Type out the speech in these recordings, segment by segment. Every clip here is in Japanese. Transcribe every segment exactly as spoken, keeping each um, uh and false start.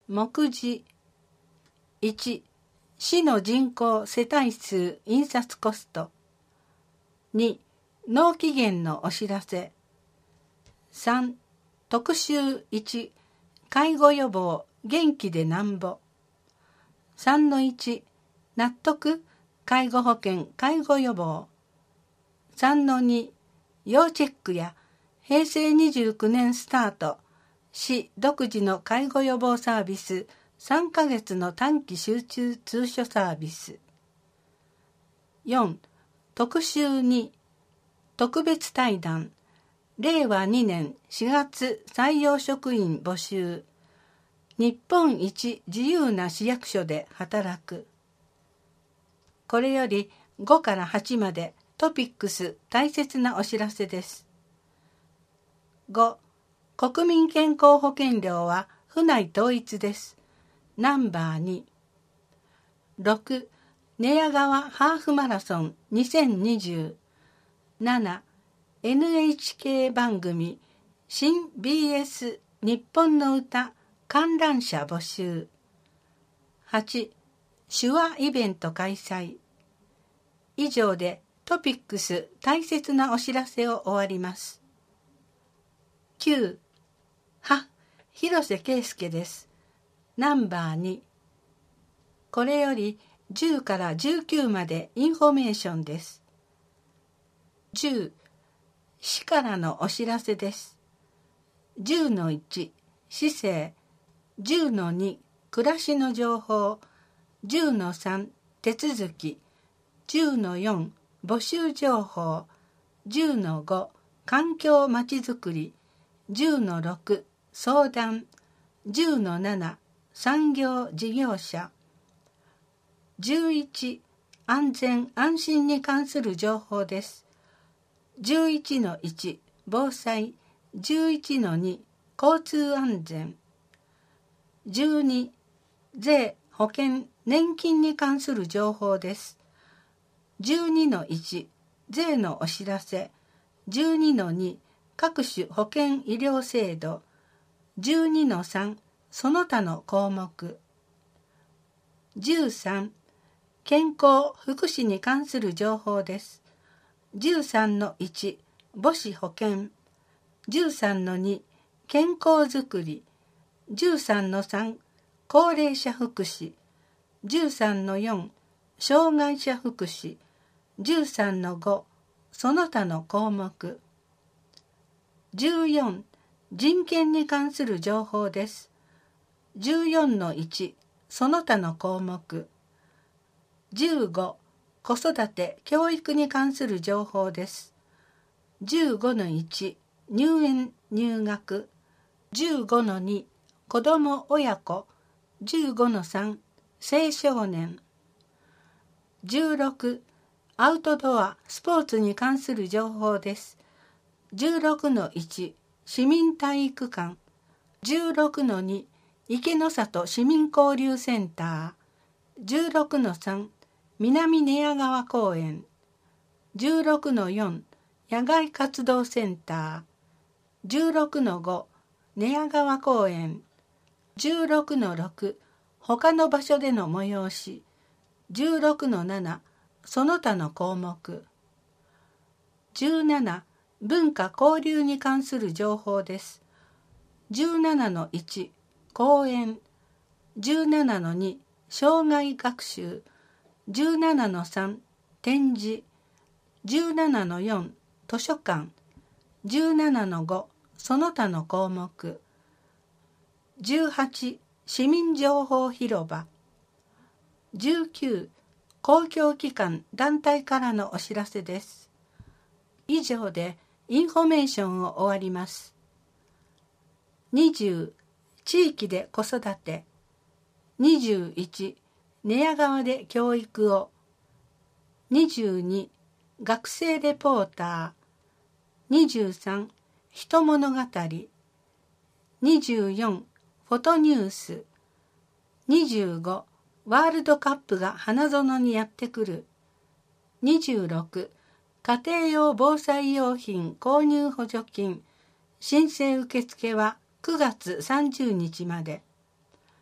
目次いち、市の人口世帯数印刷コスト。に、納期限のお知らせ。さん、特集いち、介護予防元気でなんぼ。さんのいち、納得介護保険介護予防。さんのに、要チェックやへいせいにじゅうきゅうねんスタート、市独自の介護予防サービスさんかげつの短期集中通所サービス。よん、特集に、特別対談、れいわにねんしがつ採用職員募集。日本一自由な市役所で働く。これよりごからはちまでトピックス大切なお知らせです。ご、国民健康保険料は府内統一です。ナンバーに。ろく、寝屋川ハーフマラソンにせんにじゅう。なな、エヌエイチケー 番組新 ビーエス 日本の歌観覧車募集。はち、手話イベント開催。以上でトピックス大切なお知らせを終わります。きゅう、は、広瀬圭介です。ナンバーに。これよりじゅうからじゅうきゅうまでインフォメーションです。じゅう、市からのお知らせです。じゅうのいち、市政。じゅうのに、暮らしの情報。じゅうのさん、手続き。じゅうのよん、募集情報。じゅうのご、環境まちづくり。じゅうのろく、相談。じゅうのなな、産業事業者。じゅういち、安全安心に関する情報です。じゅういちのいち、防災。じゅういちのに、交通安全。じゅうに、税、保険、年金に関する情報です。じゅうにのいち、税のお知らせ。じゅうにのに、各種保険医療制度。じゅうにのさん、その他の項目。じゅうさん、健康福祉に関する情報です。じゅうさんのいち、母子保険。じゅうさんのに、健康づくり。じゅうさんのさん、高齢者福祉。じゅうさんのよん、障害者福祉。じゅうさんのご、その他の項目。じゅうよん、人権に関する情報です。じゅうよんのいち、その他の項目。じゅうご、子育て・教育に関する情報です。じゅうごのいち、入園・入学。じゅうごのに、子ども・親子。じゅうごのさん、青少年。じゅうろく、アウトドア・スポーツに関する情報です。じゅうろくのいち、市民体育館。じゅうろくのに、池の里市民交流センター。じゅうろくのさん、南寝屋川公園。じゅうろくのよん、野外活動センター。じゅうろくのご、寝屋川公園。じゅうろくのろく、他の場所での催し。じゅうろくのなな、その他の項目。じゅうなな、文化交流に関する情報です。じゅうななのいち、講演。じゅうななのに、障害学習。じゅうななのさん、展示。じゅうななのよん、図書館。じゅうななのご、その他の項目。じゅうはち、市民情報広場。じゅうきゅう、公共機関団体からのお知らせです。以上でインフォメーションを終わります。にじゅう、地域で子育て。にじゅういち、寝屋川で教育を。にじゅうに、学生レポーター。にじゅうさん、人物語。にじゅうよん、フォトニュース。にじゅうご、ワールドカップが花園にやってくる。にじゅうろく、家庭用防災用品購入補助金。申請受付はくがつさんじゅうにちまで。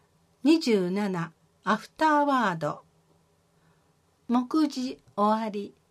にじゅうななアフターワード。目次終わり。